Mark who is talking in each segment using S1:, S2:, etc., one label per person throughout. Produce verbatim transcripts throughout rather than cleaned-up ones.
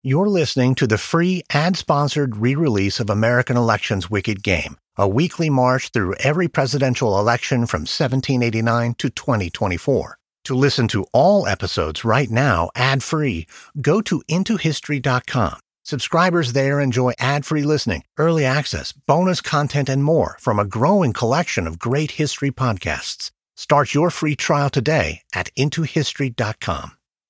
S1: You're listening to the free ad-sponsored re-release of American Elections Wicked Game, a weekly march through every presidential election from seventeen eighty-nine to twenty twenty-four. To listen to all episodes right now ad-free, go to into history dot com. Subscribers there enjoy ad-free listening, early access, bonus content, and more from a growing collection of great history podcasts. Start your free trial today at into history dot com.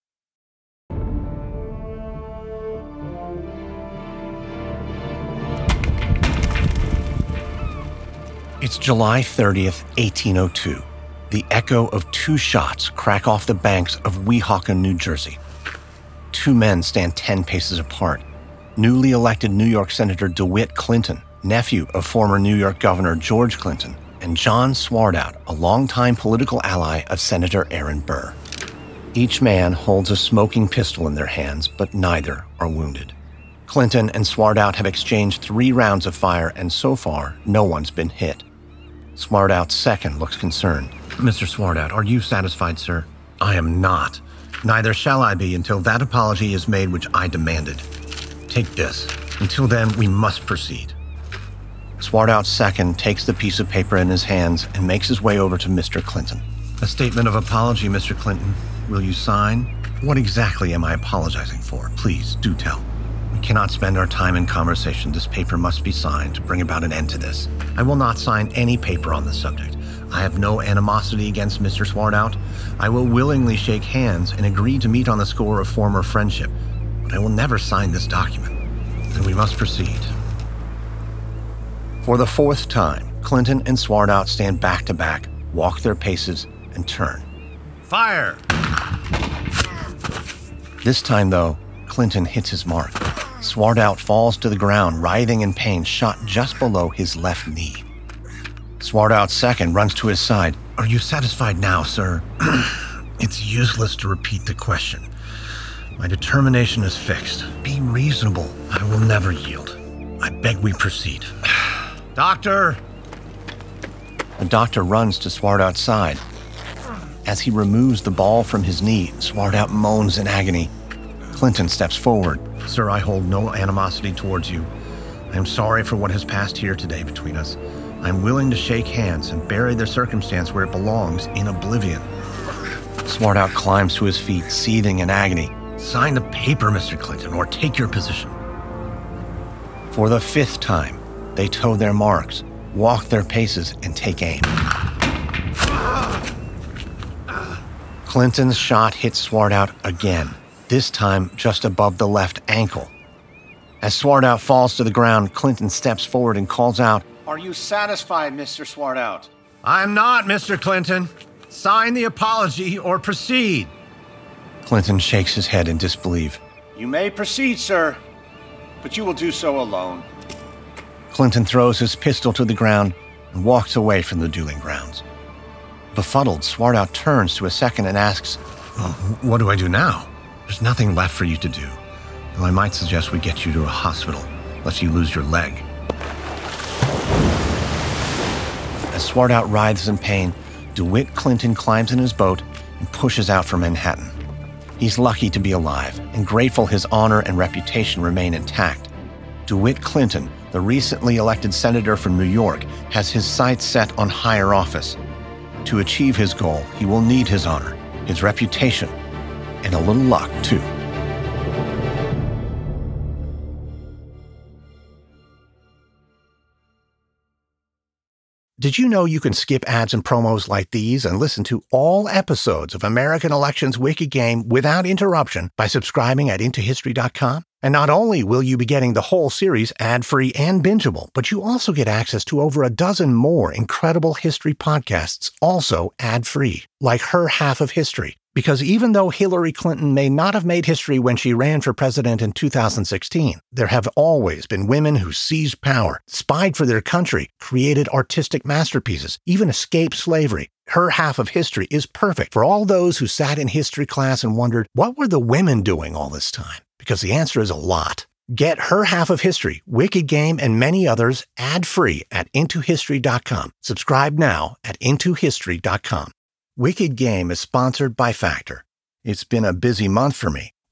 S1: It's July thirtieth, eighteen oh two. The echo of two shots crack off the banks of Weehawken, New Jersey. Two men stand ten paces apart. Newly elected New York Senator DeWitt Clinton, nephew of former New York Governor George Clinton, and John Swartout, a longtime political ally of Senator Aaron Burr. Each man holds a smoking pistol in their hands, but neither are wounded. Clinton and Swartout have exchanged three rounds of fire, and so far, no one's been hit. Swartout's second looks concerned. Mister Swartout, are you satisfied, sir? I am not. Neither shall I be until that apology is made which I demanded. Take this. Until then, we must proceed. Swartout's second takes the piece of paper in his hands and makes his way over to Mister Clinton. A statement of apology, Mister Clinton. Will you sign? What exactly am I apologizing for? Please, do tell. We cannot spend our time in conversation. This paper must be signed to bring about an end to this. I will not sign any paper on the subject. I have no animosity against Mister Swartout. I will willingly shake hands and agree to meet on the score of former friendship, but I will never sign this document. Then we must proceed. For the fourth time, Clinton and Swartout stand back to back, walk their paces, and turn. Fire! This time, though, Clinton hits his mark. Swartout falls to the ground, writhing in pain, shot just below his left knee. Swartout's second runs to his side. Are you satisfied now, sir? It's useless to repeat the question. My determination is fixed. Be reasonable. I will never yield. I beg we proceed. Doctor! The doctor runs to Swartout's side. As he removes the ball from his knee, Swartout moans in agony. Clinton steps forward. Sir, I hold no animosity towards you. I am sorry for what has passed here today between us. I am willing to shake hands and bury the circumstance where it belongs, in oblivion. Swartout climbs to his feet, seething in agony. Sign the paper, Mister Clinton, or take your position. For the fifth time, they toe their marks, walk their paces, and take aim. Clinton's shot hits Swartout again, this time just above the left ankle. As Swartout falls to the ground, Clinton steps forward and calls out, Are you satisfied, Mister Swartout? I'm not, Mister Clinton. Sign the apology or proceed. Clinton shakes his head in disbelief. You may proceed, sir, but you will do so alone. Clinton throws his pistol to the ground and walks away from the dueling grounds. Befuddled, Swartout turns to a second and asks, oh, what do I do now? There's nothing left for you to do, though I might suggest we get you to a hospital, lest you lose your leg. As Swartout writhes in pain, DeWitt Clinton climbs in his boat and pushes out for Manhattan. He's lucky to be alive and grateful his honor and reputation remain intact. DeWitt Clinton, the recently elected senator from New York, has his sights set on higher office. To achieve his goal, he will need his honor, his reputation, and a little luck, too. Did you know you can skip ads and promos like these and listen to all episodes of American Elections Wicked Game without interruption by subscribing at into history dot com? And not only will you be getting the whole series ad-free and bingeable, but you also get access to over a dozen more incredible history podcasts, also ad-free, like Her Half of History. Because even though Hillary Clinton may not have made history when she ran for president in two thousand sixteen, there have always been women who seized power, spied for their country, created artistic masterpieces, even escaped slavery. Her Half of History is perfect for all those who sat in history class and wondered, what were the women doing all this time? Because the answer is a lot. Get Her Half of History, Wicked Game, and many others ad-free at into history dot com. Subscribe now at into history dot com. Wicked Game is sponsored by Factor. It's been a busy month for me.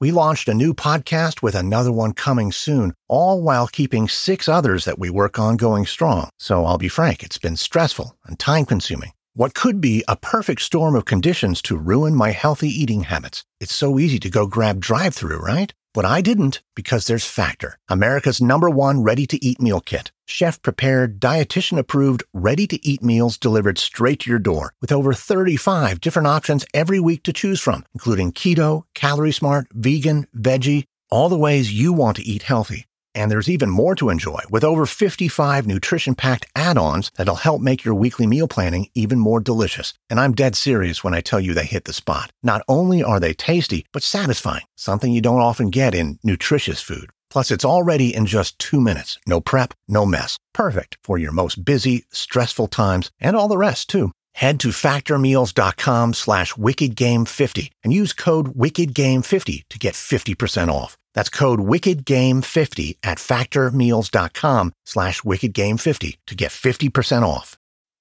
S1: We launched a new podcast with another one coming soon, all while keeping six others that we work on going strong. So I'll be frank, it's been stressful and time-consuming. What could be a perfect storm of conditions to ruin my healthy eating habits. It's so easy to go grab drive-thru, right? But I didn't, because there's Factor, America's number one ready-to-eat meal kit. Chef-prepared, dietitian-approved, ready-to-eat meals delivered straight to your door, with over thirty-five different options every week to choose from, including keto, calorie smart, vegan, veggie, all the ways you want to eat healthy. And there's even more to enjoy, with over fifty-five nutrition-packed add-ons that'll help make your weekly meal planning even more delicious. And I'm dead serious when I tell you they hit the spot. Not only are they tasty, but satisfying, something you don't often get in nutritious food. Plus, it's all ready in just two minutes. No prep, no mess. Perfect for your most busy, stressful times, and all the rest, too. Head to factormeals.com slash wickedgame50 and use code wickedgame fifty to get fifty percent off. That's code wickedgame fifty at factormeals.com slash wickedgame50 to get fifty percent off.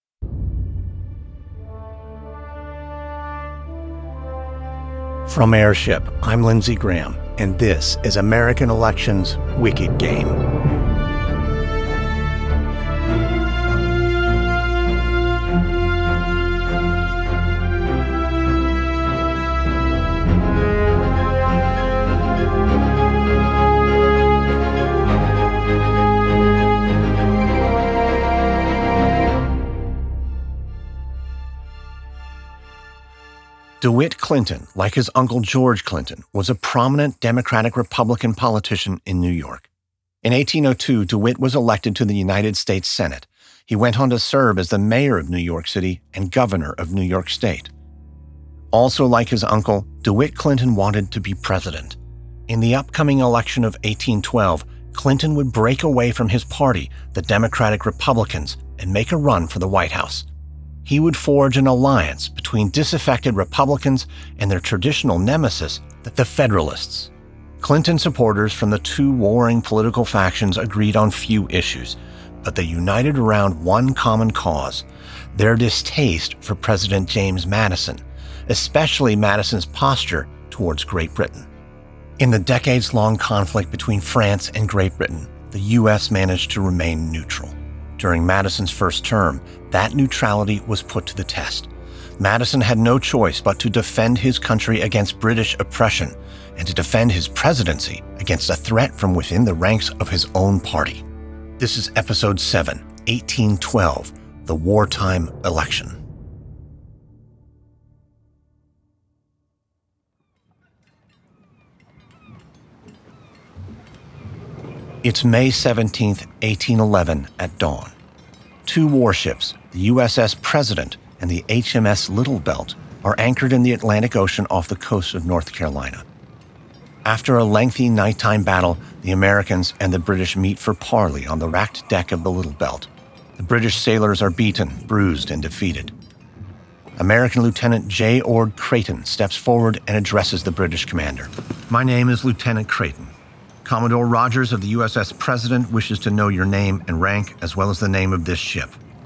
S1: From Airship, I'm Lindsey Graham, and this is American Election's Wicked Game. DeWitt Clinton, like his uncle George Clinton, was a prominent Democratic-Republican politician in New York. In eighteen oh two, DeWitt was elected to the United States Senate. He went on to serve as the mayor of New York City and governor of New York State. Also like his uncle, DeWitt Clinton wanted to be president. In the upcoming election of eighteen twelve, Clinton would break away from his party, the Democratic Republicans, and make a run for the White House. He would forge an alliance between disaffected Republicans and their traditional nemesis, the Federalists. Clinton supporters from the two warring political factions agreed on few issues, but they united around one common cause: their distaste for President James Madison, especially Madison's posture towards Great Britain. In the decades-long conflict between France and Great Britain, the U S managed to remain neutral. During Madison's first term, that neutrality was put to the test. Madison had no choice but to defend his country against British oppression and to defend his presidency against a threat from within the ranks of his own party. This is Episode seven, eighteen twelve, The Wartime Election. It's May seventeenth, eighteen eleven at dawn. Two warships, the U S S President and the H M S Little Belt, are anchored in the Atlantic Ocean off the coast of North Carolina. After a lengthy nighttime battle, the Americans and the British meet for parley on the racked deck of the Little Belt. The British sailors are beaten, bruised, and defeated. American Lieutenant J. Ord Creighton steps forward and addresses the British commander. "My name is Lieutenant Creighton. Commodore Rogers of the U S S President wishes to know your name and rank, as well as the name of this ship."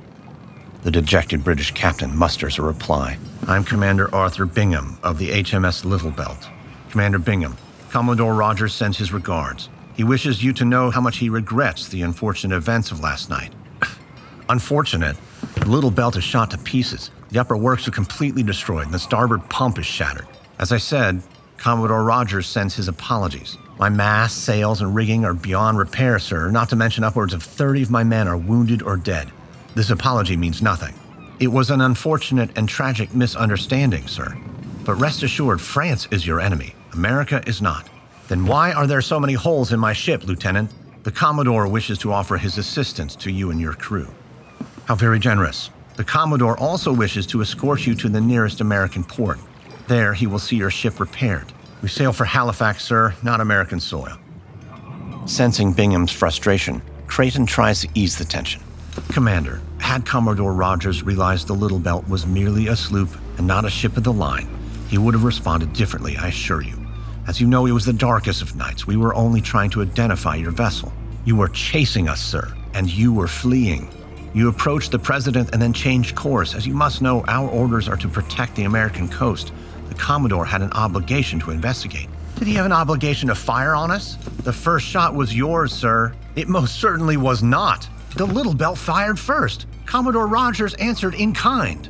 S1: The dejected British captain musters a reply. "I'm Commander Arthur Bingham of the H M S Little Belt. Commander Bingham, Commodore Rogers sends his regards. He wishes you to know how much he regrets the unfortunate events of last night." "Unfortunate? The Little Belt is shot to pieces. The upper works are completely destroyed and the starboard pump is shattered. As I said, Commodore Rogers sends his apologies. My masts, sails, and rigging are beyond repair, sir, not to mention upwards of thirty of my men are wounded or dead. This apology means nothing. It was an unfortunate and tragic misunderstanding, sir. But rest assured, France is your enemy. America is not." "Then why are there so many holes in my ship, Lieutenant?" "The Commodore wishes to offer his assistance to you and your crew." "How very generous. The Commodore also wishes to escort you to the nearest American port. There he will see your ship repaired. We sail for Halifax, sir, not American soil." Sensing Bingham's frustration, Creighton tries to ease the tension. "Commander, had Commodore Rogers realized the Little Belt was merely a sloop and not a ship of the line, he would have responded differently, I assure you. As you know, it was the darkest of nights. We were only trying to identify your vessel. You were chasing us, sir, and you were fleeing. You approached the President and then changed course. As you must know, our orders are to protect the American coast. The Commodore had an obligation to investigate. Did he have an obligation to fire on us? The first shot was yours, sir. It most certainly was not. The Little Belt fired first. Commodore Rogers answered in kind.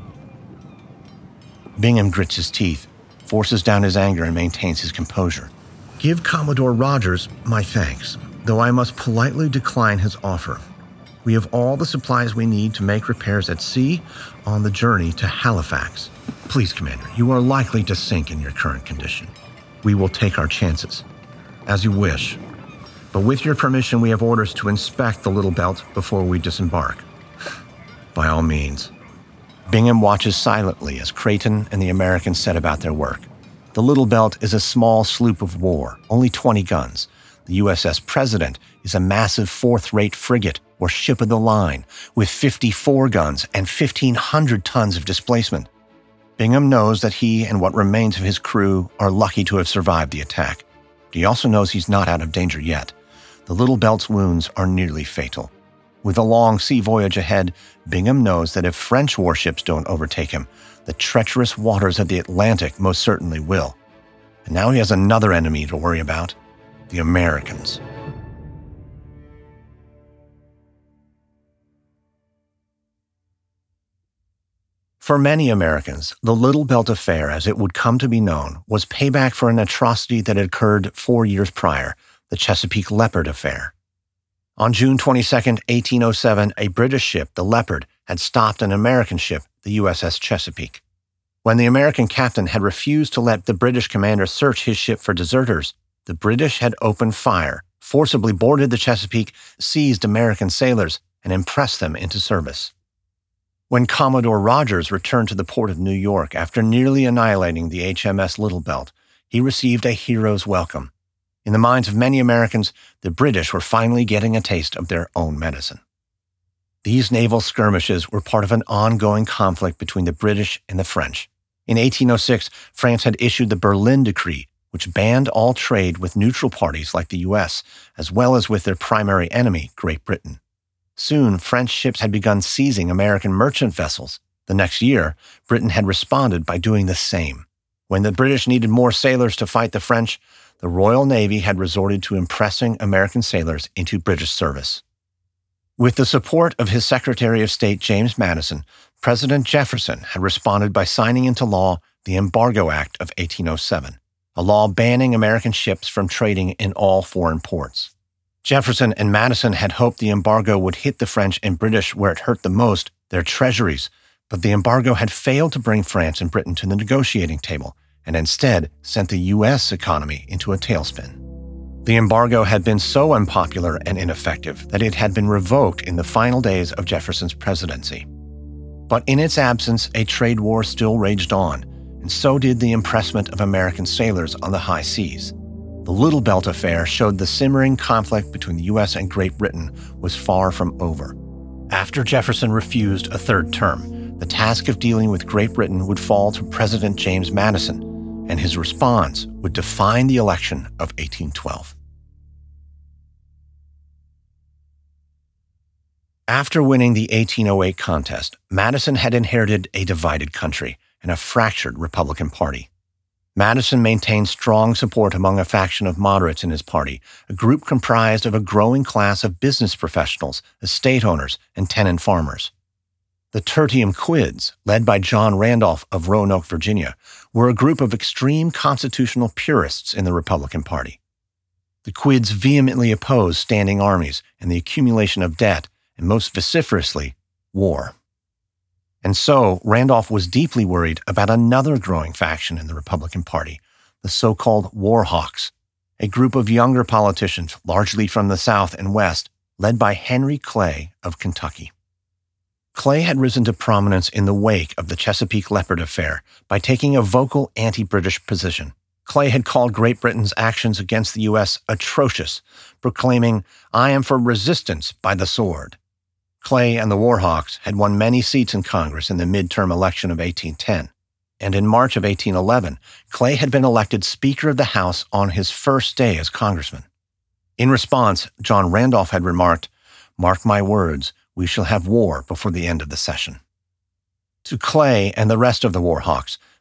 S1: Bingham grits his teeth, forces down his anger, and maintains his composure. Give Commodore Rogers my thanks, though I must politely decline his offer. We have all the supplies we need to make repairs at sea on the journey to Halifax. Please, Commander, you are likely to sink in your current condition. We will take our chances. As you wish. But with your permission, we have orders to inspect the Little Belt before we disembark. By all means. Bingham watches silently as Creighton and the Americans set about their work. The Little Belt is a small sloop of war, only twenty guns. The U S S President is a massive fourth-rate frigate or ship of the line with fifty-four guns and fifteen hundred tons of displacement. Bingham knows that he and what remains of his crew are lucky to have survived the attack. But he also knows he's not out of danger yet. The Little Belt's wounds are nearly fatal. With a long sea voyage ahead, Bingham knows that if French warships don't overtake him, the treacherous waters of the Atlantic most certainly will. And now he has another enemy to worry about: the Americans. For many Americans, the Little Belt Affair, as it would come to be known, was payback for an atrocity that had occurred four years prior, the Chesapeake Leopard Affair. On June twenty-second, eighteen oh seven, a British ship, the Leopard, had stopped an American ship, the U S S Chesapeake. When the American captain had refused to let the British commander search his ship for deserters, the British had opened fire, forcibly boarded the Chesapeake, seized American sailors, and impressed them into service. When Commodore Rogers returned to the port of New York after nearly annihilating the H M S Little Belt, he received a hero's welcome. In the minds of many Americans, the British were finally getting a taste of their own medicine. These naval skirmishes were part of an ongoing conflict between the British and the French. In eighteen oh six, France had issued the Berlin Decree, which banned all trade with neutral parties like the U S, as well as with their primary enemy, Great Britain. Soon, French ships had begun seizing American merchant vessels. The next year, Britain had responded by doing the same. When the British needed more sailors to fight the French, the Royal Navy had resorted to impressing American sailors into British service. With the support of his Secretary of State, James Madison, President Jefferson had responded by signing into law the Embargo Act of eighteen oh seven, a law banning American ships from trading in all foreign ports. Jefferson and Madison had hoped the embargo would hit the French and British where it hurt the most, their treasuries, but the embargo had failed to bring France and Britain to the negotiating table, and instead sent the U S economy into a tailspin. The embargo had been so unpopular and ineffective that it had been revoked in the final days of Jefferson's presidency. But in its absence, a trade war still raged on, and so did the impressment of American sailors on the high seas. The Little Belt Affair showed the simmering conflict between the U S and Great Britain was far from over. After Jefferson refused a third term, the task of dealing with Great Britain would fall to President James Madison, and his response would define the election of eighteen twelve. After winning the eighteen oh eight contest, Madison had inherited a divided country and a fractured Republican Party. Madison maintained strong support among a faction of moderates in his party, a group comprised of a growing class of business professionals, estate owners, and tenant farmers. The Tertium Quids, led by John Randolph of Roanoke, Virginia, were a group of extreme constitutional purists in the Republican Party. The Quids vehemently opposed standing armies and the accumulation of debt, and most vociferously, war. And so, Randolph was deeply worried about another growing faction in the Republican Party, the so-called War Hawks, a group of younger politicians, largely from the South and West, led by Henry Clay of Kentucky. Clay had risen to prominence in the wake of the Chesapeake Leopard Affair by taking a vocal anti-British position. Clay had called Great Britain's actions against the U S atrocious, proclaiming, "I am for resistance by the sword." Clay and the War Hawks had won many seats in Congress in the midterm election of eighteen ten, and in March of eighteen eleven, Clay had been elected Speaker of the House on his first day as congressman. In response, John Randolph had remarked, "Mark my words, we shall have war before the end of the session." To Clay and the rest of the War Hawks,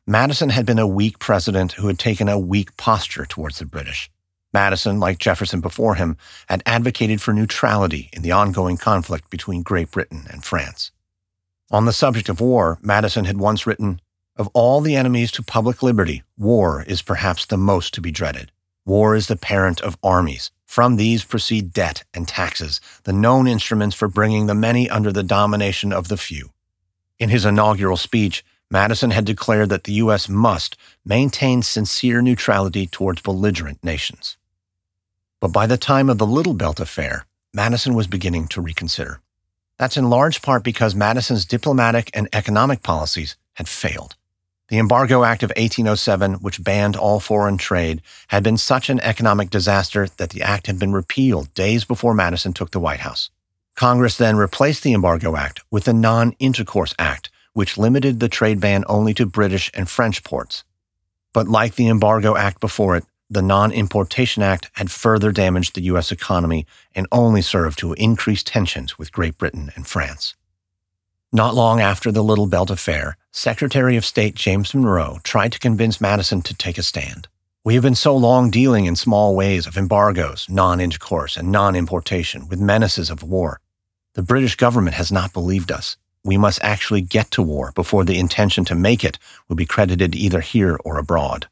S1: Madison had been a weak president who had taken a weak posture towards the British. Madison, like Jefferson before him, had advocated for neutrality in the ongoing conflict between Great Britain and France. On the subject of war, Madison had once written, "Of all the enemies to public liberty, war is perhaps the most to be dreaded. War is the parent of armies. From these proceed debt and taxes, the known instruments for bringing the many under the domination of the few." In his inaugural speech, Madison had declared that the U S must maintain sincere neutrality towards belligerent nations. But by the time of the Little Belt Affair, Madison was beginning to reconsider. That's in large part because Madison's diplomatic and economic policies had failed. The Embargo Act of eighteen oh seven, which banned all foreign trade, had been such an economic disaster that the act had been repealed days before Madison took the White House. Congress then replaced the Embargo Act with the Non-Intercourse Act, which limited the trade ban only to British and French ports. But like the Embargo Act before it, the Non-Importation Act had further damaged the U S economy and only served to increase tensions with Great Britain and France. Not long after the Little Belt Affair, Secretary of State James Monroe tried to convince Madison to take a stand. "We have been so long dealing in small ways of embargoes, non-intercourse, and non-importation with menaces of war. The British government has not believed us. We must actually get to war before the intention to make it will be credited either here or abroad."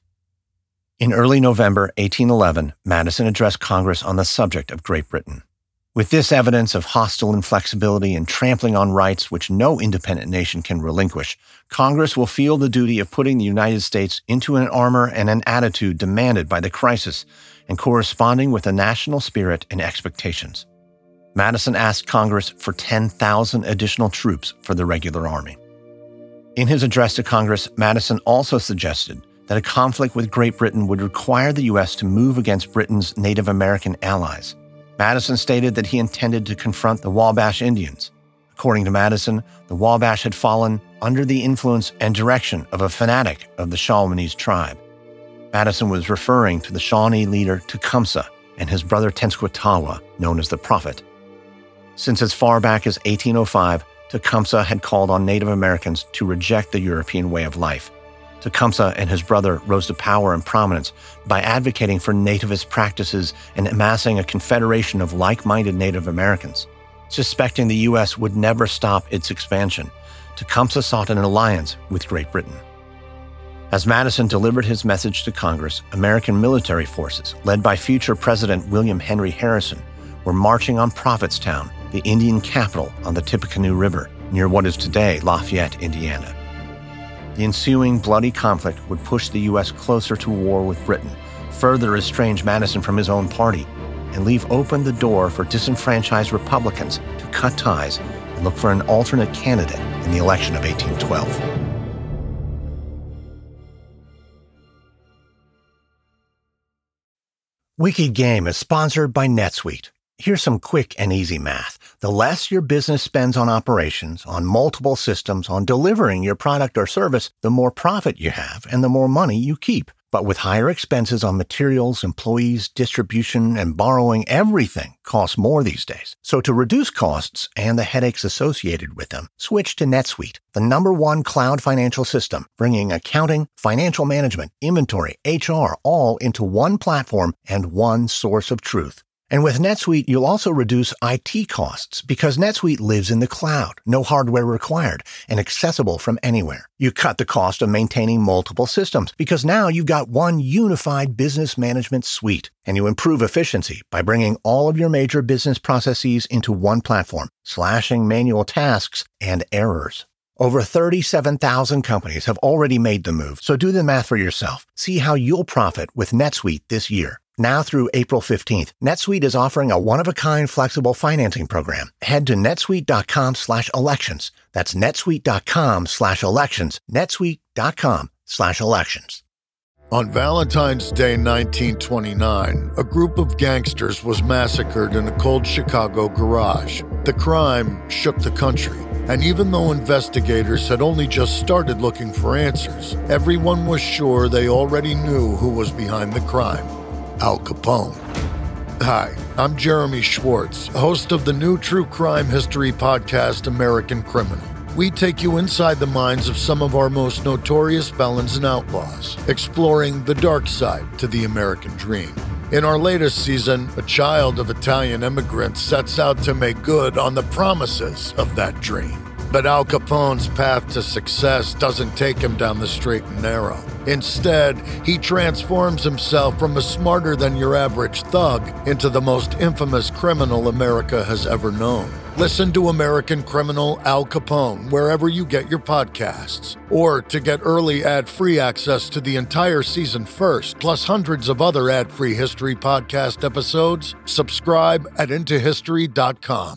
S1: In early November eighteen eleven, Madison addressed Congress on the subject of Great Britain. With this evidence of hostile inflexibility and trampling on rights which no independent nation can relinquish, Congress will feel the duty of putting the United States into an armor and an attitude demanded by the crisis and corresponding with the national spirit and expectations. Madison asked Congress for ten thousand additional troops for the regular army. In his address to Congress, Madison also suggested that a conflict with Great Britain would require the U S to move against Britain's Native American allies. Madison stated that he intended to confront the Wabash Indians. According to Madison, the Wabash had fallen under the influence and direction of a fanatic of the Shawanese tribe. Madison was referring to the Shawnee leader Tecumseh and his brother Tenskwatawa, known as the Prophet. Since as far back as eighteen oh five, Tecumseh had called on Native Americans to reject the European way of life. Tecumseh and his brother rose to power and prominence by advocating for nativist practices and amassing a confederation of like-minded Native Americans. Suspecting the U S would never stop its expansion, Tecumseh sought an alliance with Great Britain. As Madison delivered his message to Congress, American military forces, led by future President William Henry Harrison, were marching on Prophetstown, the Indian capital on the Tippecanoe River, near what is today Lafayette, Indiana. The ensuing bloody conflict would push the U S closer to war with Britain, further estrange Madison from his own party, and leave open the door for disenfranchised Republicans to cut ties and look for an alternate candidate in the election of eighteen twelve. Wicked Game is sponsored by NetSuite. Here's some quick and easy math. The less your business spends on operations, on multiple systems, on delivering your product or service, the more profit you have and the more money you keep. But with higher expenses on materials, employees, distribution, and borrowing, everything costs more these days. So to reduce costs and the headaches associated with them, switch to NetSuite, the number one cloud financial system, bringing accounting, financial management, inventory, H R, all into one platform and one source of truth. And with NetSuite, you'll also reduce I T costs because NetSuite lives in the cloud, no hardware required, and accessible from anywhere. You cut the cost of maintaining multiple systems because now you've got one unified business management suite. And you improve efficiency by bringing all of your major business processes into one platform, slashing manual tasks and errors. Over thirty-seven thousand companies have already made the move, so do the math for yourself. See how you'll profit with NetSuite this year. Now through April fifteenth, NetSuite is offering a one-of-a-kind flexible financing program. Head to netsuite.com slash elections. That's netsuite.com slash elections. netsuite.com slash elections.
S2: On Valentine's Day nineteen twenty-nine, a group of gangsters was massacred in a cold Chicago garage. The crime shook the country, and even though investigators had only just started looking for answers, everyone was sure they already knew who was behind the crime: Al Capone. Hi, I'm Jeremy Schwartz, host of the new true crime history podcast, American Criminal. we take you inside the minds of some of our most notorious felons and outlaws, exploring the dark side to the American dream. In our latest season, a child of Italian immigrants sets out to make good on the promises of that dream. But Al Capone's path to success doesn't take him down the straight and narrow. Instead, he transforms himself from a smarter-than-your-average thug into the most infamous criminal America has ever known. Listen to American Criminal Al Capone wherever you get your podcasts. Or to get early ad-free access to the entire season first, plus hundreds of other ad-free history podcast episodes, subscribe at into history dot com.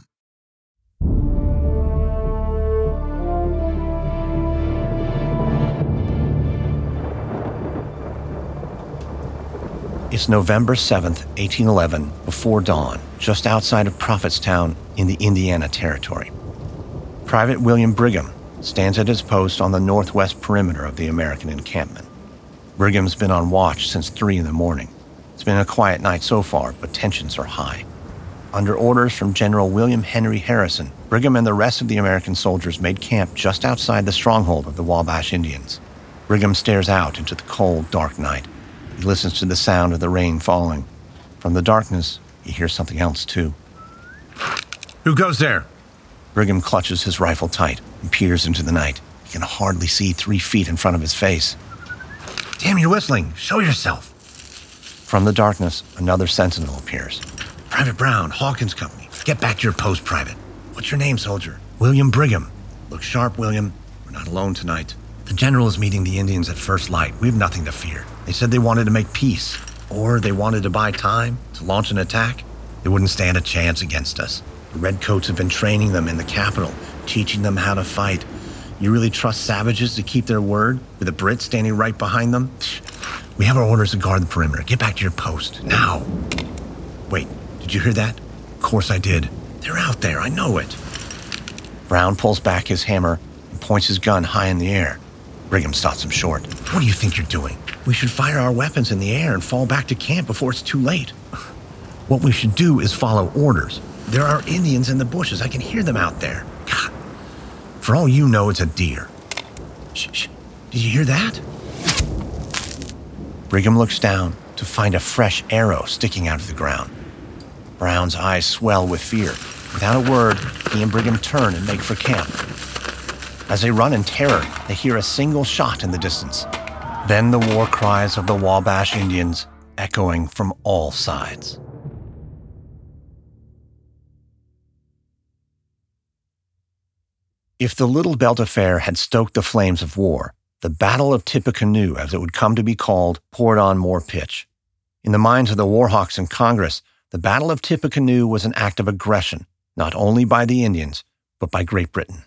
S1: It's November seventh, eighteen eleven, before dawn, just outside of Prophetstown in the Indiana Territory. Private William Brigham stands at his post on the northwest perimeter of the American encampment. Brigham's been on watch since three in the morning. It's been a quiet night so far, but tensions are high. Under orders from General William Henry Harrison, Brigham and the rest of the American soldiers made camp just outside the stronghold of the Wabash Indians. Brigham stares out into the cold, dark night. He listens to the sound of the rain falling. From the darkness, he hears something else, too.
S3: Who goes there?
S1: Brigham clutches his rifle tight and peers into the night. He can hardly see three feet in front of his face.
S3: Damn, you're whistling. Show yourself.
S1: From the darkness, another sentinel appears.
S3: Private Brown, Hawkins Company. Get back to your post, Private. What's your name, soldier?
S1: William Brigham.
S3: Look sharp, William. We're not alone tonight. The general is meeting the Indians at first light. We have nothing to fear. They said they wanted to make peace, or they wanted to buy time to launch an attack. They wouldn't stand a chance against us. The Redcoats have been training them in the capital, teaching them how to fight. You really trust savages to keep their word, with the Brits standing right behind them? We have our orders to guard the perimeter. Get back to your post, now. Wait, did you hear that? Of course I did. They're out there, I know it.
S1: Brown pulls back his hammer and points his gun high in the air. Brigham stops him short.
S3: What do you think you're doing? We should fire our weapons in the air and fall back to camp before it's too late. What we should do is follow orders. There are Indians in the bushes. I can hear them out there. God. For all you know, it's a deer. Shh, shh. Did you hear that?
S1: Brigham looks down to find a fresh arrow sticking out of the ground. Brown's eyes swell with fear. Without a word, he and Brigham turn and make for camp. As they run in terror, they hear a single shot in the distance. Then the war cries of the Wabash Indians echoing from all sides. If the Little Belt Affair had stoked the flames of war, the Battle of Tippecanoe, as it would come to be called, poured on more pitch. In the minds of the Warhawks in Congress, the Battle of Tippecanoe was an act of aggression, not only by the Indians, but by Great Britain.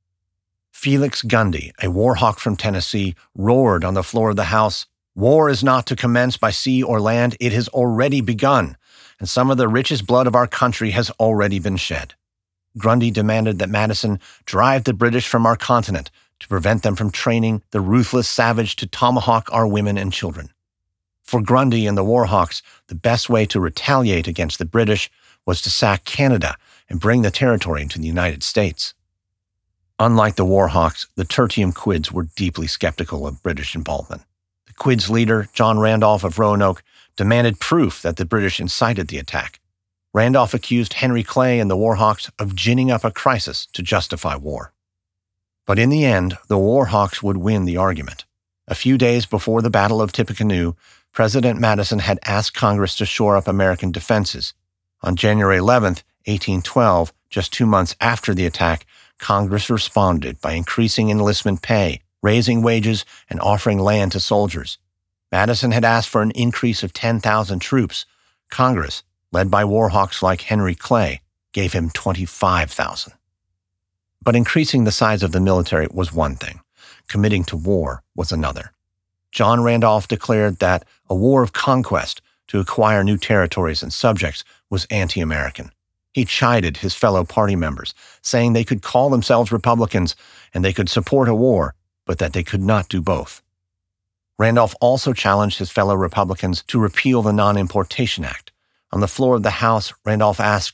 S1: Felix Gundy, a Warhawk from Tennessee, roared on the floor of the House, "War is not to commence by sea or land, it has already begun, and some of the richest blood of our country has already been shed." Grundy demanded that Madison drive the British from our continent to prevent them from training the ruthless savage to tomahawk our women and children. For Grundy and the Warhawks, the best way to retaliate against the British was to sack Canada and bring the territory into the United States. Unlike the Warhawks, the Tertium Quids were deeply skeptical of British involvement. The Quids' leader, John Randolph of Roanoke, demanded proof that the British incited the attack. Randolph accused Henry Clay and the Warhawks of ginning up a crisis to justify war. But in the end, the Warhawks would win the argument. A few days before the Battle of Tippecanoe, President Madison had asked Congress to shore up American defenses. On January eleventh, eighteen twelve, just two months after the attack, Congress responded by increasing enlistment pay, raising wages, and offering land to soldiers. Madison had asked for an increase of ten thousand troops. Congress, led by Warhawks like Henry Clay, gave him twenty-five thousand. But increasing the size of the military was one thing. Committing to war was another. John Randolph declared that a war of conquest to acquire new territories and subjects was anti-American. He chided his fellow party members, saying they could call themselves Republicans and they could support a war, but that they could not do both. Randolph also challenged his fellow Republicans to repeal the Non-Importation Act. On the floor of the House, Randolph asked,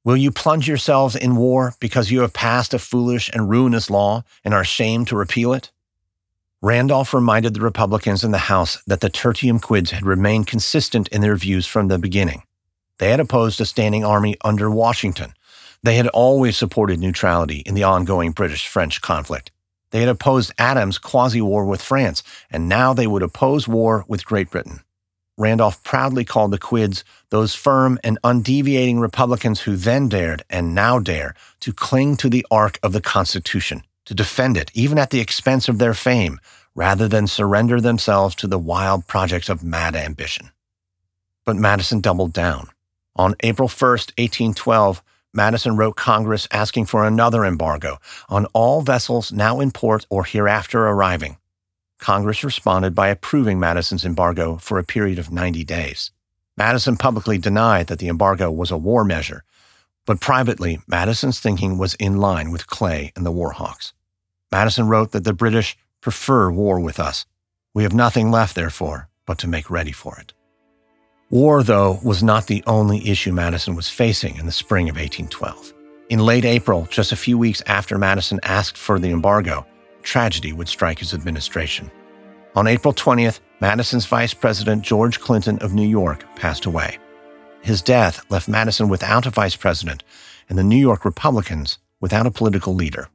S1: Will you plunge yourselves in war because you have passed a foolish and ruinous law and are ashamed to repeal it? Randolph reminded the Republicans in the House that the tertium quids had remained consistent in their views from the beginning. They had opposed a standing army under Washington. They had always supported neutrality in the ongoing British-French conflict. They had opposed Adams' quasi-war with France, and now they would oppose war with Great Britain. Randolph proudly called the Quids those firm and undeviating Republicans who then dared, and now dare, to cling to the ark of the Constitution, to defend it, even at the expense of their fame, rather than surrender themselves to the wild projects of mad ambition. But Madison doubled down. On April first, eighteen twelve, Madison wrote Congress asking for another embargo on all vessels now in port or hereafter arriving. Congress responded by approving Madison's embargo for a period of ninety days. Madison publicly denied that the embargo was a war measure, but privately, Madison's thinking was in line with Clay and the Warhawks. Madison wrote that the British prefer war with us. We have nothing left, therefore, but to make ready for it. War, though, was not the only issue Madison was facing in the spring of eighteen twelve. In late April, just a few weeks after Madison asked for the embargo, tragedy would strike his administration. On April twentieth, Madison's Vice President George Clinton of New York passed away. His death left Madison without a vice president and the New York Republicans without a political leader.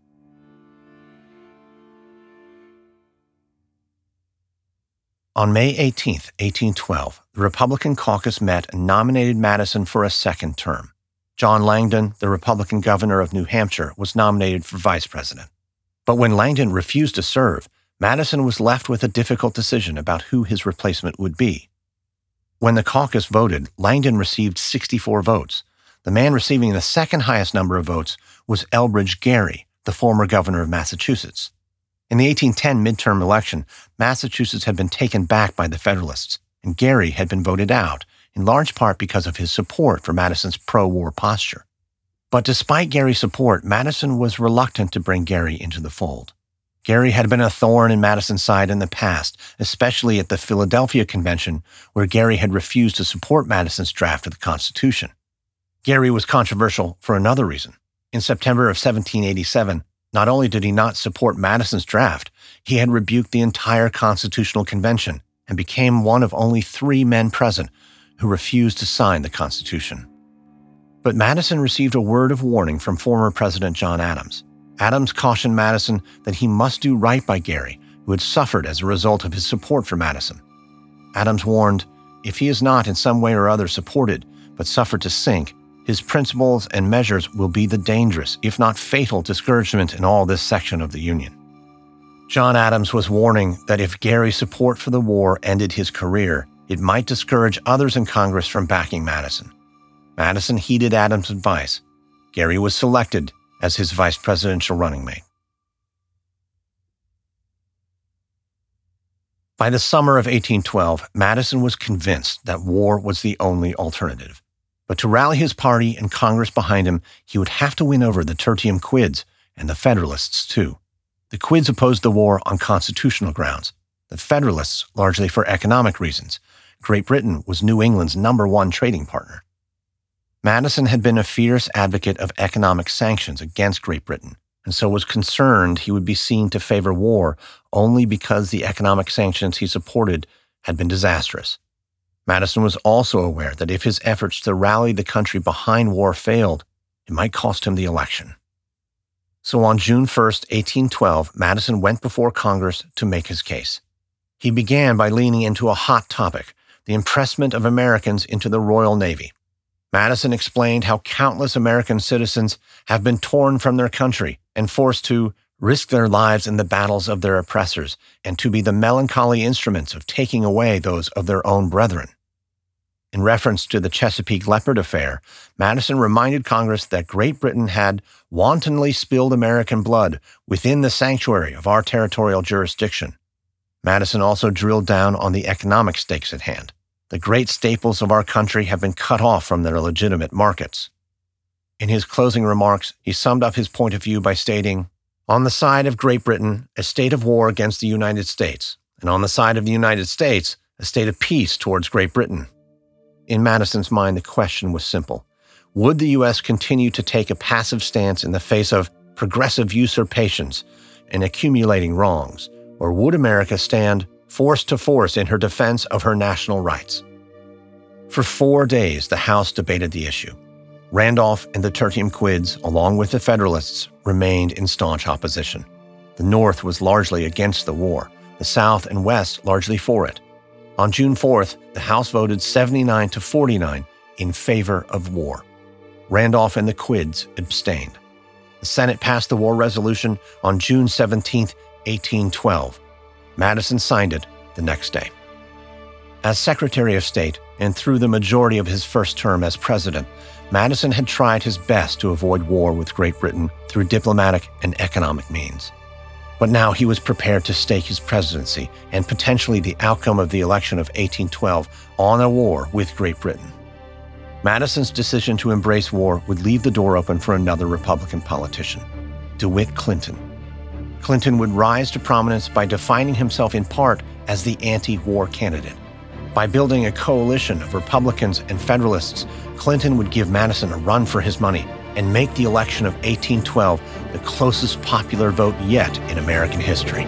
S1: On May eighteenth, eighteen twelve, the Republican caucus met and nominated Madison for a second term. John Langdon, the Republican governor of New Hampshire, was nominated for vice president. But when Langdon refused to serve, Madison was left with a difficult decision about who his replacement would be. When the caucus voted, Langdon received sixty-four votes. The man receiving the second highest number of votes was Elbridge Gerry, the former governor of Massachusetts. In the eighteen ten midterm election, Massachusetts had been taken back by the Federalists, and Gerry had been voted out, in large part because of his support for Madison's pro-war posture. But despite Gerry's support, Madison was reluctant to bring Gerry into the fold. Gerry had been a thorn in Madison's side in the past, especially at the Philadelphia Convention, where Gerry had refused to support Madison's draft of the Constitution. Gerry was controversial for another reason. In September of seventeen eighty-seven, not only did he not support Madison's draft, he had rebuked the entire Constitutional Convention and became one of only three men present who refused to sign the Constitution. But Madison received a word of warning from former President John Adams. Adams cautioned Madison that he must do right by Gerry, who had suffered as a result of his support for Madison. Adams warned, if he is not in some way or other supported, but suffered to sink, his principles and measures will be the dangerous, if not fatal, discouragement in all this section of the Union. John Adams was warning that if Gerry's support for the war ended his career, it might discourage others in Congress from backing Madison. Madison heeded Adams' advice. Gerry was selected as his vice presidential running mate. By the summer of eighteen twelve, Madison was convinced that war was the only alternative. But to rally his party and Congress behind him, he would have to win over the tertium quids and the Federalists, too. The quids opposed the war on constitutional grounds, the Federalists largely for economic reasons. Great Britain was New England's number one trading partner. Madison had been a fierce advocate of economic sanctions against Great Britain, and so was concerned he would be seen to favor war only because the economic sanctions he supported had been disastrous. Madison was also aware that if his efforts to rally the country behind war failed, it might cost him the election. So on June first, eighteen twelve, Madison went before Congress to make his case. He began by leaning into a hot topic, the impressment of Americans into the Royal Navy. Madison explained how countless American citizens have been torn from their country and forced to risk their lives in the battles of their oppressors and to be the melancholy instruments of taking away those of their own brethren. In reference to the Chesapeake Leopard affair, Madison reminded Congress that Great Britain had wantonly spilled American blood within the sanctuary of our territorial jurisdiction. Madison also drilled down on the economic stakes at hand. The great staples of our country have been cut off from their legitimate markets. In his closing remarks, he summed up his point of view by stating, on the side of Great Britain, a state of war against the United States, and on the side of the United States, a state of peace towards Great Britain. In Madison's mind, the question was simple. Would the U S continue to take a passive stance in the face of progressive usurpations and accumulating wrongs, or would America stand force to force in her defense of her national rights? For four days, the House debated the issue. Randolph and the Tertium Quids, along with the Federalists, remained in staunch opposition. The North was largely against the war, the South and West largely for it. On June fourth, the House voted seventy-nine to forty-nine in favor of war. Randolph and the Quids abstained. The Senate passed the war resolution on June seventeenth, eighteen twelve. Madison signed it the next day. As Secretary of State, and through the majority of his first term as president, Madison had tried his best to avoid war with Great Britain through diplomatic and economic means. But now he was prepared to stake his presidency and potentially the outcome of the election of eighteen twelve on a war with Great Britain. Madison's decision to embrace war would leave the door open for another Republican politician, DeWitt Clinton. Clinton would rise to prominence by defining himself in part as the anti-war candidate. By building a coalition of Republicans and Federalists, Clinton would give Madison a run for his money and make the election of eighteen twelve the closest popular vote yet in American history.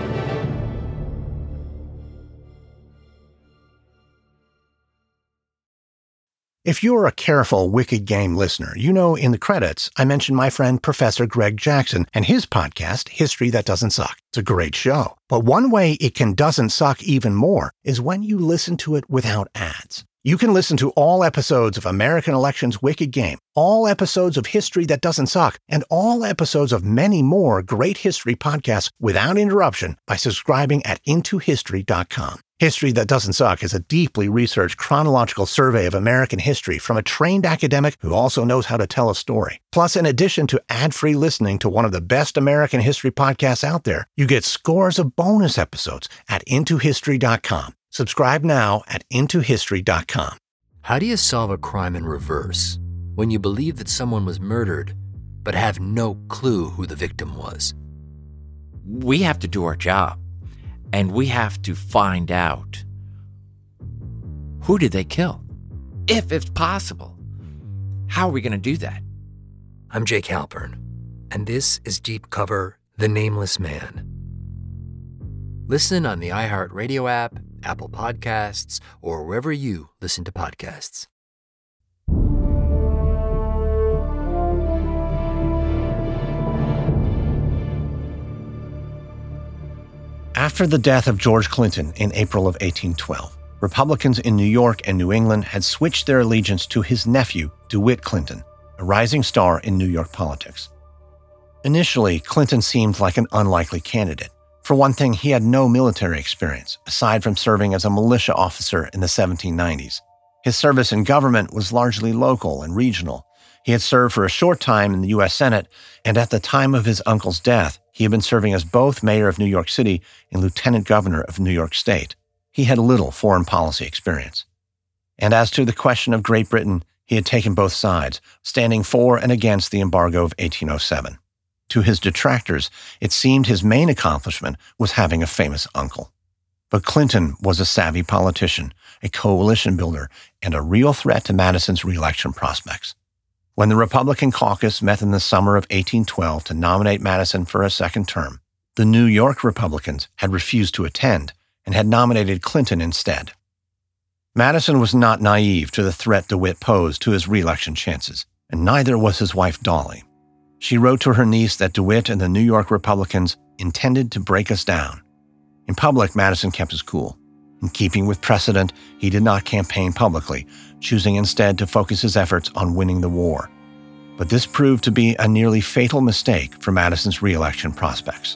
S1: If you're a careful Wicked Game listener, you know in the credits I mentioned my friend Professor Greg Jackson and his podcast, History That Doesn't Suck. It's a great show. But one way it can doesn't suck even more is when you listen to it without ads. You can listen to all episodes of American Elections Wicked Game, all episodes of History That Doesn't Suck, and all episodes of many more great history podcasts without interruption by subscribing at into history dot com. History That Doesn't Suck is a deeply researched chronological survey of American history from a trained academic who also knows how to tell a story. Plus, in addition to ad-free listening to one of the best American history podcasts out there, you get scores of bonus episodes at into history dot com. Subscribe now at into history dot com.
S4: How do you solve a crime in reverse when you believe that someone was murdered but have no clue who the victim was?
S5: We have to do our job, and we have to find out who did they kill, if it's possible. How are we going to do that?
S4: I'm Jake Halpern, and this is Deep Cover: The Nameless Man. Listen on the iHeartRadio app, Apple Podcasts, or wherever you listen to podcasts.
S1: After the death of George Clinton in April of eighteen twelve, Republicans in New York and New England had switched their allegiance to his nephew, DeWitt Clinton, a rising star in New York politics. Initially, Clinton seemed like an unlikely candidate. For one thing, he had no military experience, aside from serving as a militia officer in the seventeen nineties. His service in government was largely local and regional. He had served for a short time in the U S Senate, and at the time of his uncle's death, he had been serving as both mayor of New York City and lieutenant governor of New York State. He had little foreign policy experience. And as to the question of Great Britain, he had taken both sides, standing for and against the embargo of eighteen oh seven. To his detractors, it seemed his main accomplishment was having a famous uncle. But Clinton was a savvy politician, a coalition builder, and a real threat to Madison's re-election prospects. When the Republican caucus met in the summer of eighteen twelve to nominate Madison for a second term, the New York Republicans had refused to attend and had nominated Clinton instead. Madison was not naive to the threat DeWitt posed to his re-election chances, and neither was his wife Dolly. She wrote to her niece that DeWitt and the New York Republicans intended to break us down. In public, Madison kept his cool. In keeping with precedent, he did not campaign publicly, choosing instead to focus his efforts on winning the war. But this proved to be a nearly fatal mistake for Madison's re-election prospects.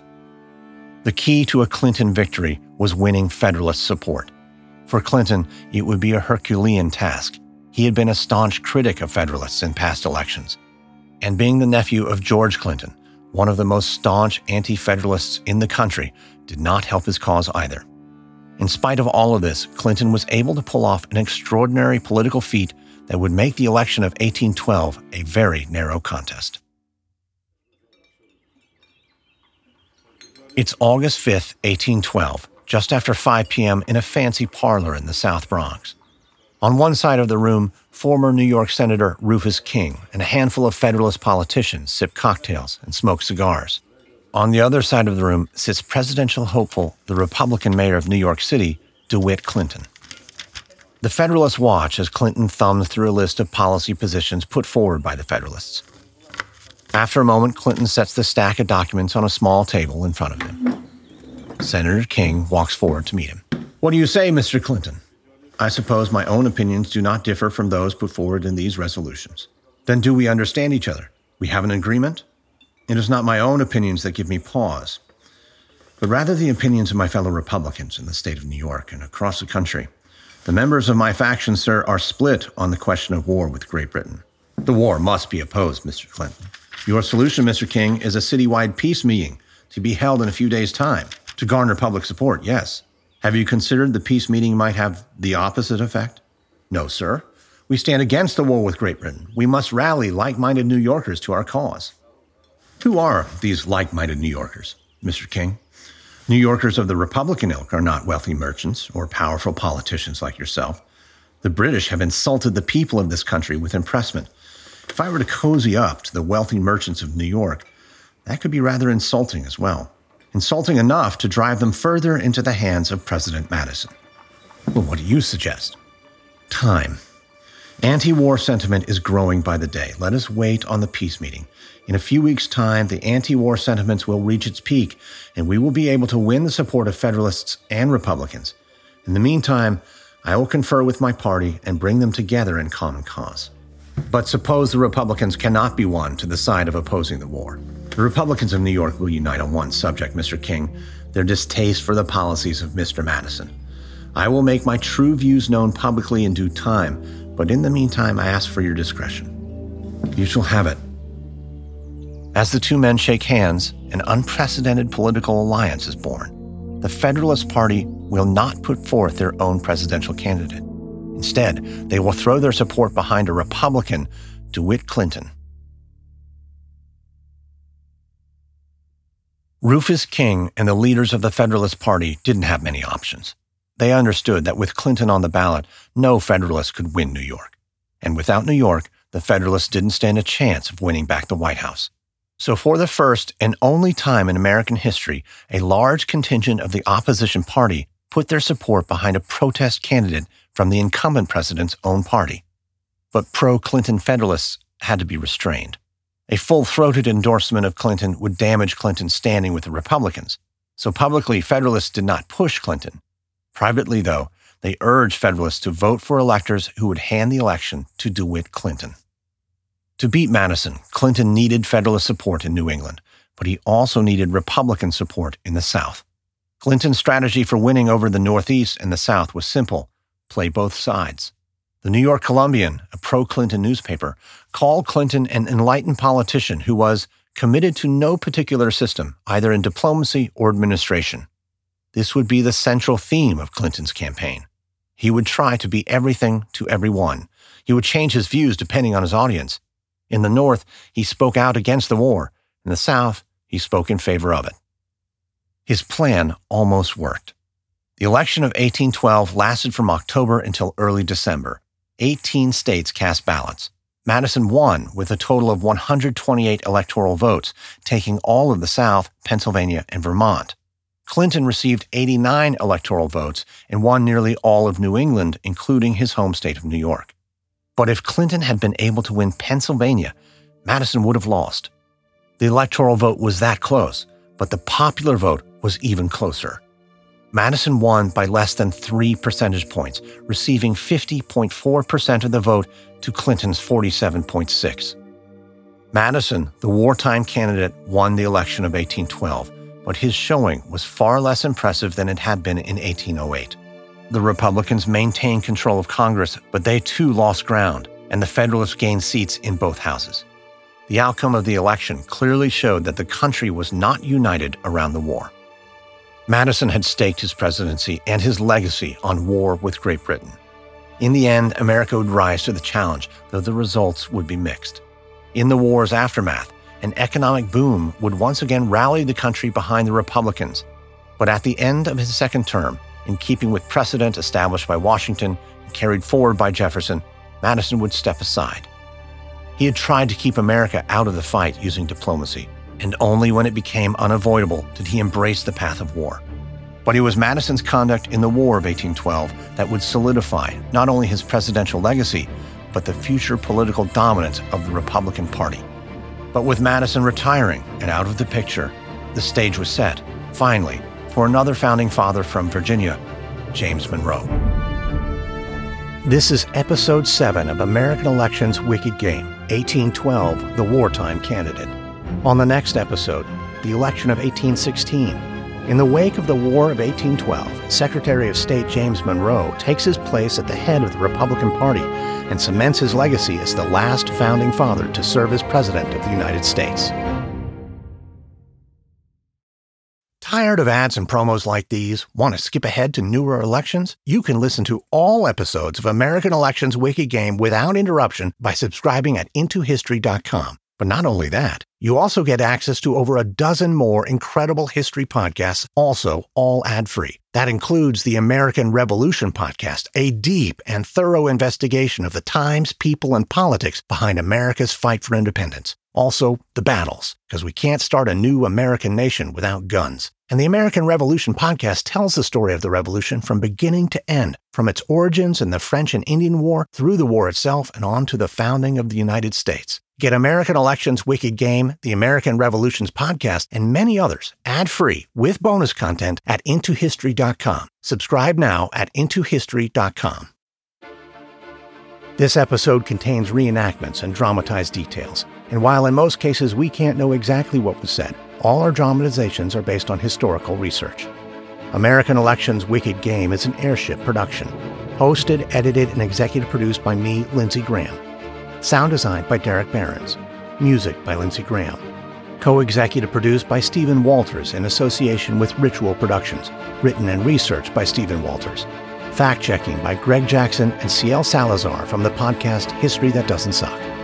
S1: The key to a Clinton victory was winning Federalist support. For Clinton, it would be a Herculean task. He had been a staunch critic of Federalists in past elections. And being the nephew of George Clinton, one of the most staunch anti-Federalists in the country, did not help his cause either. In spite of all of this, Clinton was able to pull off an extraordinary political feat that would make the election of eighteen twelve a very narrow contest. It's August fifth, eighteen twelve, just after five p.m. in a fancy parlor in the South Bronx. On one side of the room, former New York Senator Rufus King and a handful of Federalist politicians sip cocktails and smoke cigars. On the other side of the room sits presidential hopeful, the Republican mayor of New York City, DeWitt Clinton. The Federalists watch as Clinton thumbs through a list of policy positions put forward by the Federalists. After a moment, Clinton sets the stack of documents on a small table in front of him. Senator King walks forward to meet him. "What do you say, Mister Clinton?" "I suppose my own opinions do not differ from those put forward in these resolutions." "Then do we understand each other? We have an agreement?" "It is not my own opinions that give me pause, but rather the opinions of my fellow Republicans in the state of New York and across the country. The members of my faction, sir, are split on the question of war with Great Britain. The war must be opposed, Mister Clinton. Your solution, Mister King, is a citywide peace meeting to be held in a few days' time to garner public support, yes. Have you considered the peace meeting might have the opposite effect?" "No, sir. We stand against the war with Great Britain. We must rally like-minded New Yorkers to our cause." "Who are these like-minded New Yorkers, Mister King?" "New Yorkers of the Republican ilk are not wealthy merchants or powerful politicians like yourself. The British have insulted the people of this country with impressment. If I were to cozy up to the wealthy merchants of New York, that could be rather insulting as well. Insulting enough to drive them further into the hands of President Madison." "Well, what do you suggest?" "Time. Anti-war sentiment is growing by the day. Let us wait on the peace meeting. In a few weeks' time, the anti-war sentiments will reach its peak, and we will be able to win the support of Federalists and Republicans. In the meantime, I will confer with my party and bring them together in common cause." "But suppose the Republicans cannot be won to the side of opposing the war. The Republicans of New York will unite on one subject, Mister King, their distaste for the policies of Mister Madison. I will make my true views known publicly in due time, but in the meantime, I ask for your discretion." "You shall have it." As the two men shake hands, an unprecedented political alliance is born. The Federalist Party will not put forth their own presidential candidate. Instead, they will throw their support behind a Republican, DeWitt Clinton. Rufus King and the leaders of the Federalist Party didn't have many options. They understood that with Clinton on the ballot, no Federalist could win New York. And without New York, the Federalists didn't stand a chance of winning back the White House. So for the first and only time in American history, a large contingent of the opposition party put their support behind a protest candidate from the incumbent president's own party. But pro-Clinton Federalists had to be restrained. A full-throated endorsement of Clinton would damage Clinton's standing with the Republicans, so publicly Federalists did not push Clinton. Privately, though, they urged Federalists to vote for electors who would hand the election to DeWitt Clinton. To beat Madison, Clinton needed Federalist support in New England, but he also needed Republican support in the South. Clinton's strategy for winning over the Northeast and the South was simple: play both sides. The New York Columbian, a pro-Clinton newspaper, called Clinton an enlightened politician who was committed to no particular system, either in diplomacy or administration. This would be the central theme of Clinton's campaign. He would try to be everything to everyone. He would change his views depending on his audience. In the North, he spoke out against the war. In the South, he spoke in favor of it. His plan almost worked. The election of eighteen twelve lasted from October until early December. eighteen states cast ballots. Madison won with a total of one hundred twenty-eight electoral votes, taking all of the South, Pennsylvania, and Vermont. Clinton received eighty-nine electoral votes and won nearly all of New England, including his home state of New York. But if Clinton had been able to win Pennsylvania, Madison would have lost. The electoral vote was that close, but the popular vote was even closer. Madison won by less than three percentage points, receiving fifty point four percent of the vote to Clinton's forty-seven point six. Madison, the wartime candidate, won the election of eighteen twelve, but his showing was far less impressive than it had been in eighteen oh eight. The Republicans maintained control of Congress, but they too lost ground, and the Federalists gained seats in both houses. The outcome of the election clearly showed that the country was not united around the war. Madison had staked his presidency and his legacy on war with Great Britain. In the end, America would rise to the challenge, though the results would be mixed. In the war's aftermath, an economic boom would once again rally the country behind the Republicans. But at the end of his second term, in keeping with precedent established by Washington and carried forward by Jefferson, Madison would step aside. He had tried to keep America out of the fight using diplomacy, and only when it became unavoidable did he embrace the path of war. But it was Madison's conduct in the War of eighteen twelve that would solidify not only his presidential legacy, but the future political dominance of the Republican Party. But with Madison retiring and out of the picture, the stage was set, finally, for another founding father from Virginia, James Monroe. This is Episode seven of American Elections Wicked Game, eighteen twelve, the Wartime Candidate. On the next episode, the election of eighteen sixteen. In the wake of the War of eighteen twelve, Secretary of State James Monroe takes his place at the head of the Republican Party and cements his legacy as the last founding father to serve as President of the United States. Tired of ads and promos like these? Want to skip ahead to newer elections? You can listen to all episodes of American Elections Wicked Game without interruption by subscribing at into history dot com. But not only that, you also get access to over a dozen more incredible history podcasts, also all ad-free. That includes the American Revolution podcast, a deep and thorough investigation of the times, people, and politics behind America's fight for independence. Also, The Battles, because we can't start a new American nation without guns. And the American Revolution podcast tells the story of the Revolution from beginning to end, from its origins in the French and Indian War, through the war itself, and on to the founding of the United States. Get American Elections Wicked Game, the American Revolutions podcast, and many others ad-free with bonus content at into history dot com. Subscribe now at into history dot com. This episode contains reenactments and dramatized details, and while in most cases we can't know exactly what was said, all our dramatizations are based on historical research. American Elections Wicked Game is an Airship production. Hosted, edited, and executive produced by me, Lindsey Graham. Sound designed by Derek Behrens. Music by Lindsey Graham. Co-executive produced by Stephen Walters in association with Ritual Productions. Written and researched by Stephen Walters. Fact-checking by Greg Jackson and C L Salazar from the podcast History That Doesn't Suck.